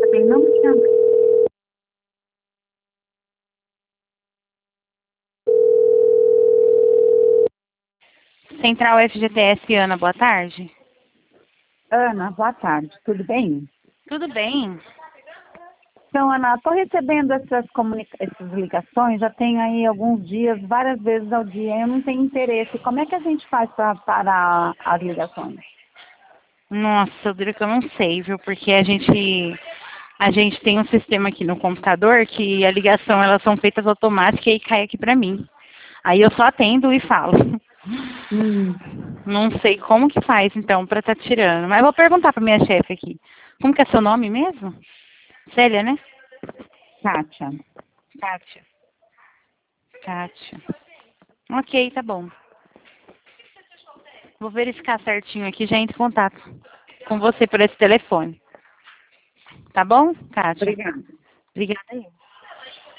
também não me chama. Central FGTS, Ana, boa tarde. Ana, boa tarde, tudo bem? Tudo bem? Então, Ana, estou recebendo essas ligações, já tem aí alguns dias, várias vezes ao dia, eu não tenho interesse. Como é que a gente faz para parar as ligações? Nossa, eu diria que eu não sei, viu? Porque a gente tem um sistema aqui no computador que a ligação, elas são feitas automáticas e cai aqui pra mim. Aí eu só atendo e falo. Hum, Não sei como que faz, então, pra estar tirando. Mas eu vou perguntar pra minha chefe aqui. Como que é seu nome mesmo? Célia, né? Kátia. Kátia. Kátia. Ok, tá bom. Vou verificar certinho aqui, já entro em contato com você por esse telefone. Tá bom, Kátia? Obrigada. Obrigada aí.